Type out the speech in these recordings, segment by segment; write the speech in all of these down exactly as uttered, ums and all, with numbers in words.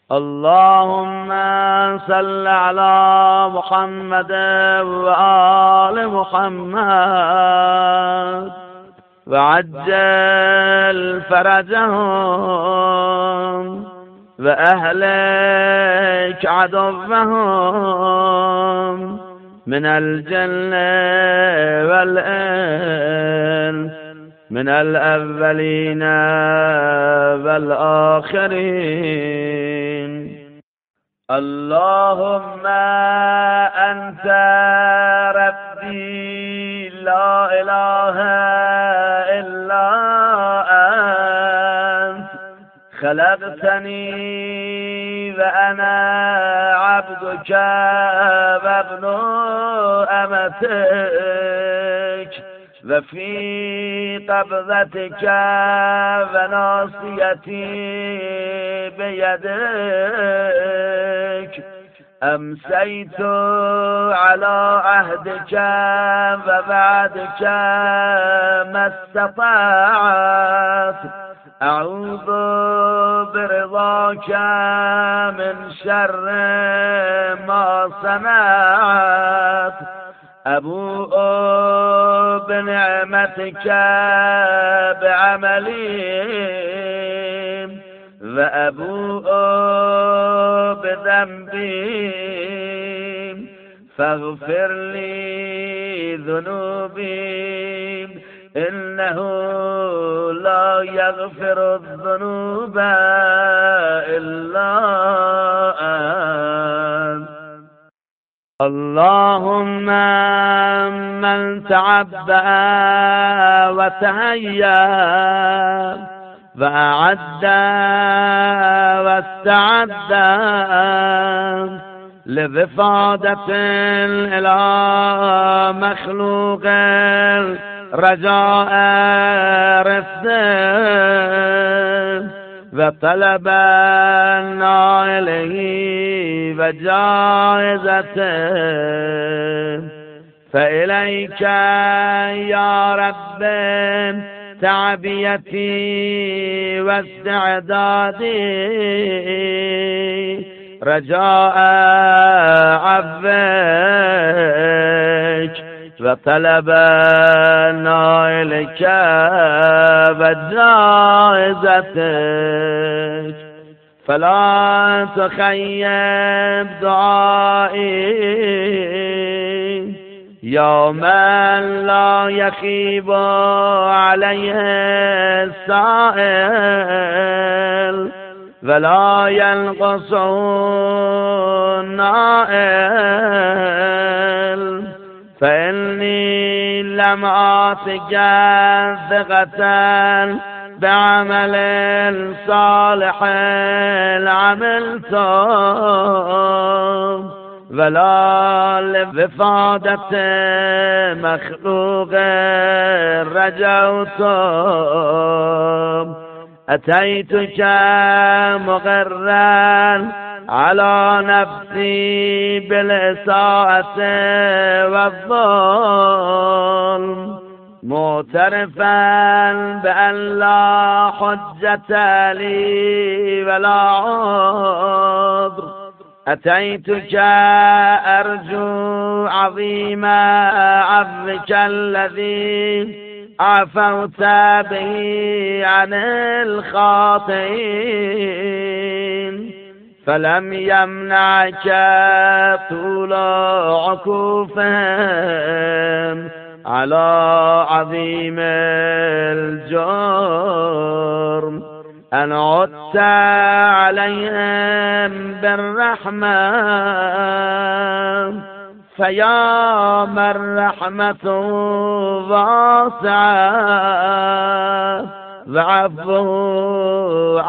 اللهم صل على محمد وآل محمد وعجل فرجهم وأهلك عدوهم من الجن والإنس من الأولين والآخرين. اللهم أنت ربي لا إله إلا أنت خلقتني وأنا عبدك وابن أمتك وفي قبضتك وناصيتي بيدك أمسيت على عهدك ووعدك ما استطعت أعوذ برضاك من شر ما صنعت أبوء بنعمتك بعملي وأبوء بذنبي فاغفر لي ذنوبي إنه لا يغفر الذنوب إلا أنت. اللهم من تعبأ وتهيأ وأعد واستعد لوفادة إلى مخلوق رجاء رفضه وطلب نائله وجائزته فإليك يا رب تعبيتي واستعدادي رجاء عفوك وطلب نائلك وجائزتك فلا تخيب دعائي يا من لا يخيب عليه السائل ولا ينقص النائل فإني لم آتك ثقة بعمل صالح عملته ولا لوفادة مخلوق رجوته أتيتك مغرا على نفسي بالإساءة والظلم معترفا بأن لا حجة لي ولا عذر أتيتك أرجو عظيم عفوك الذي عفوت به عن الخاطئين فلم يمنعك طول عكوفهم على عظيم الجرم أن عدت عليهم بالرحمة فيا من رحمته واسعة وعفوه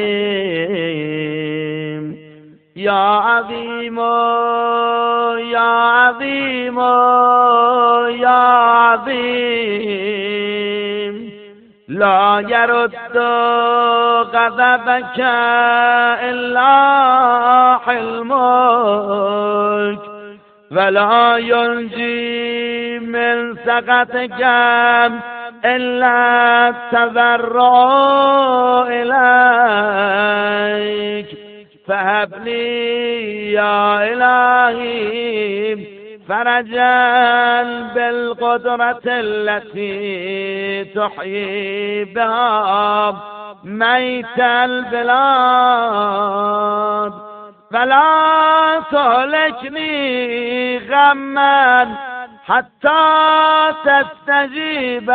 عظيم يا عظيم يا عظيم يا عظيم لا يرد غضبك إلا حلمك ولا ينجي من سخطك إلا التضرع إليك فهب لي يا إلهي فرجا بالقدرة التي تحيي بها ميت البلاد، فلا تهلكني غما حتى تستجيب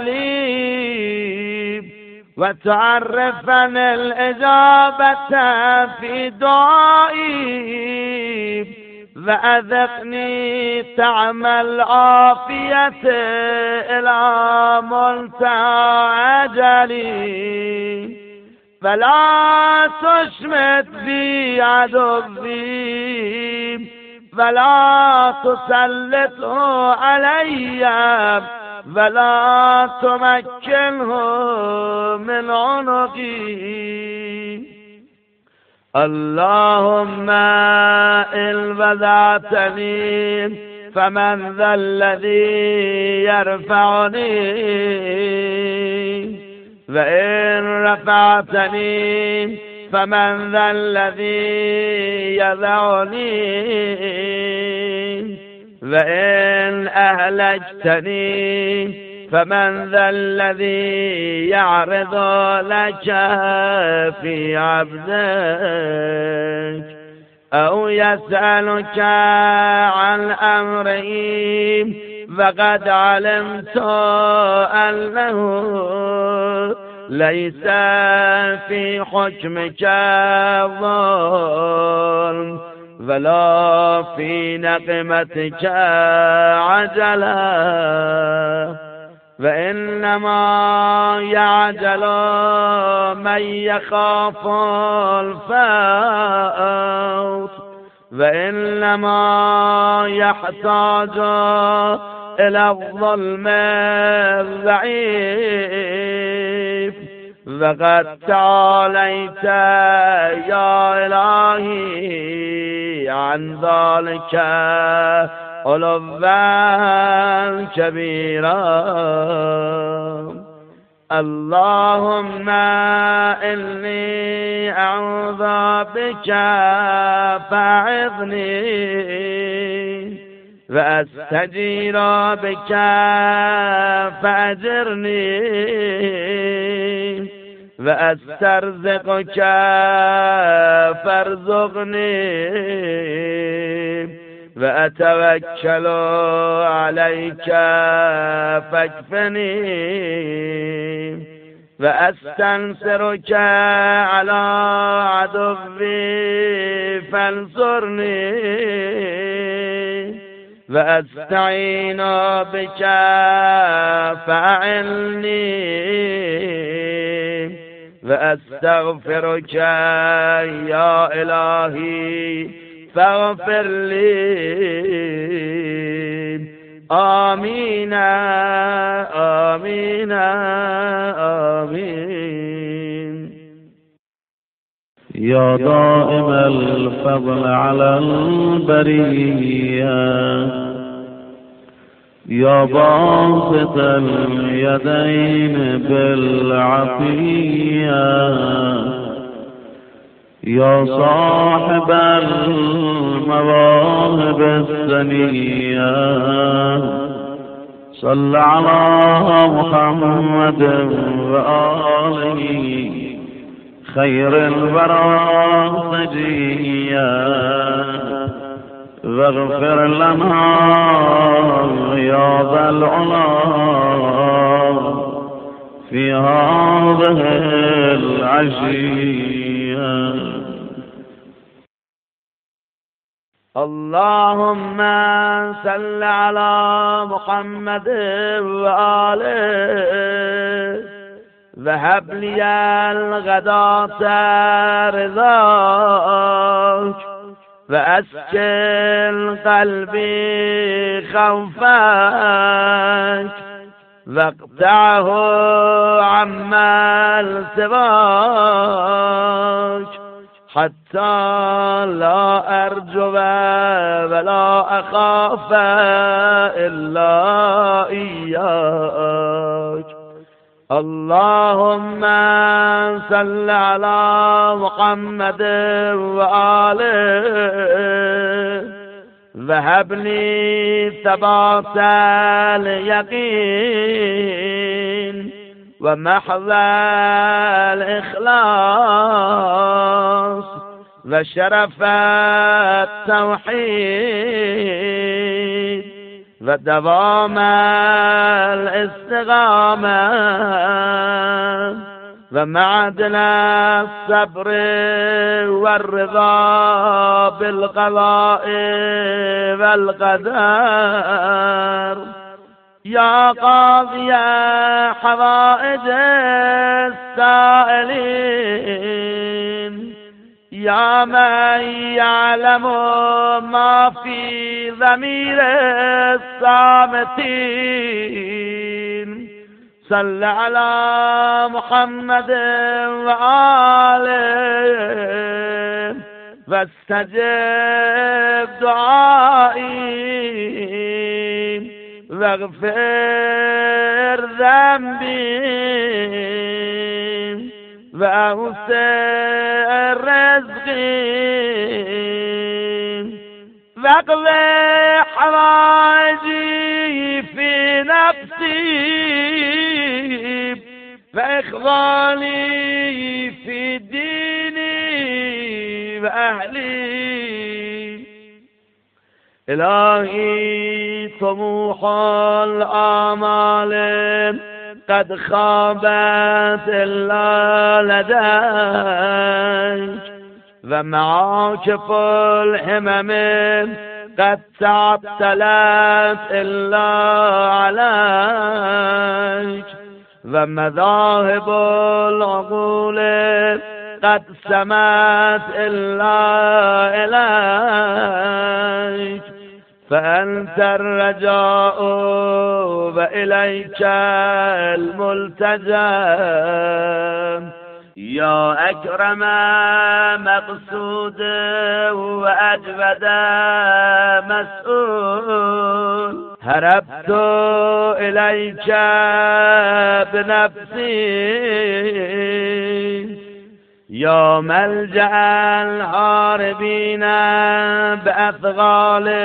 لي وتعرفني الإجابة في دعائي، وأذقني طعم العافية إلى منتهى أجلي، فلا تشمت بي عدوي ولا تسلطه علي ولا تمكنه من عنقي. اللهم إن وضعتني فمن ذا الذي يرفعني، وإن رفعتني فمن ذا الذي يضعني، وإن أهلكتني فمن ذا الذي يعرض لك في عبدك أو يسألك عن أمره وقد علمت أنه ليس في حكمك ظلم ولا في نقمتك عجلة، وإنما يعجل من يخاف الفوت، وإنما يحتاج إلى الظلم الضعيف. وقد تعاليت يا إلهي عن ذلك علوا كبيرا. اللهم إني أعوذ بك فأعظني، وأستجير بك فأجرني، وأسترزقك فارزقني، وأتوكل عليك فاكفني، وأستنصرك على عدوي فانصرني، وأستعين بك فأعني، وأستغفرك يا إلهي فاغفر لي. آمين آمين آمين. يا دائم الفضل على البرية، يا باسط اليدين بالعطية، يا صاحب المواهب السنية، صل على محمد وآله خير الورى سجيا، واغفر لنا يا ذا العلا في هذه العشية. اللهم صل على محمد وآله، وهب لي الغداة رضاك، وأسكن قلبي خوفك، واقطعه عمن سواك، حتى لا أرجو ولا أخاف إلا إياك. اللهم صل على محمد وآله وهب لي ثبات اليقين ومحض الإخلاص وشرف التوحيد ودوام الاستقامة ومعدن الصبر والرضا بالقضاء والقدر يا قاضي حوائج السائلين يا من يعلم ما في ضمير الصامتين صل على محمد وآله واستجب دعائي واغفر ذنبي وأوسع رزقي واقض حوائجي في نفسي وإخواني في ديني وأهلي. إلهي طموح الآمال قد خابت إلا لديك ومعاكف الهمم قد تعطلت إلا عليك ومذاهب العقول قد سمت إلا إليك فأنت الرجاء وإليك الملتجأ يا أكرم مقصود وأجود مسؤول هربت إليك بنفسي يا ملجأ الهاربين بأثقال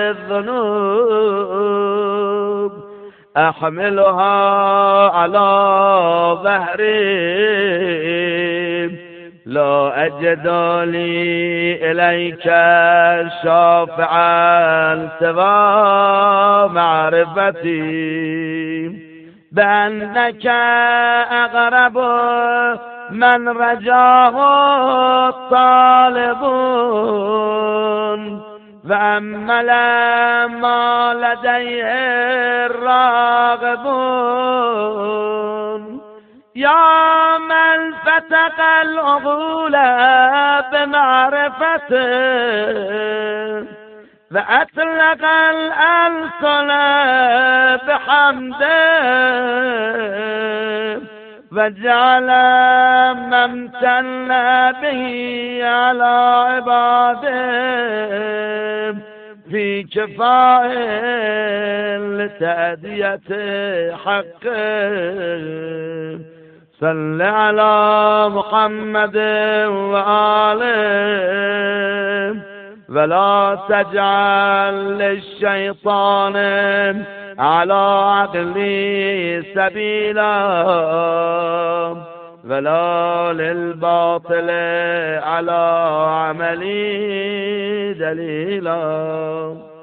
الذنوب أحملها على ظهري لا أجد لي إليك شافعا سوى معرفتي بأنك أقرب من رجاه الطالبون وأمل ما لديه الراغبون يا من فتق العقول بمعرفته وأطلق الألسن بحمده وجعل ممتن به على عباده في كفاء لتأدية حقه صل على محمد وآله ولا تجعل للشيطان على عقلي سبيلا ولا للباطل على عملي دليلا.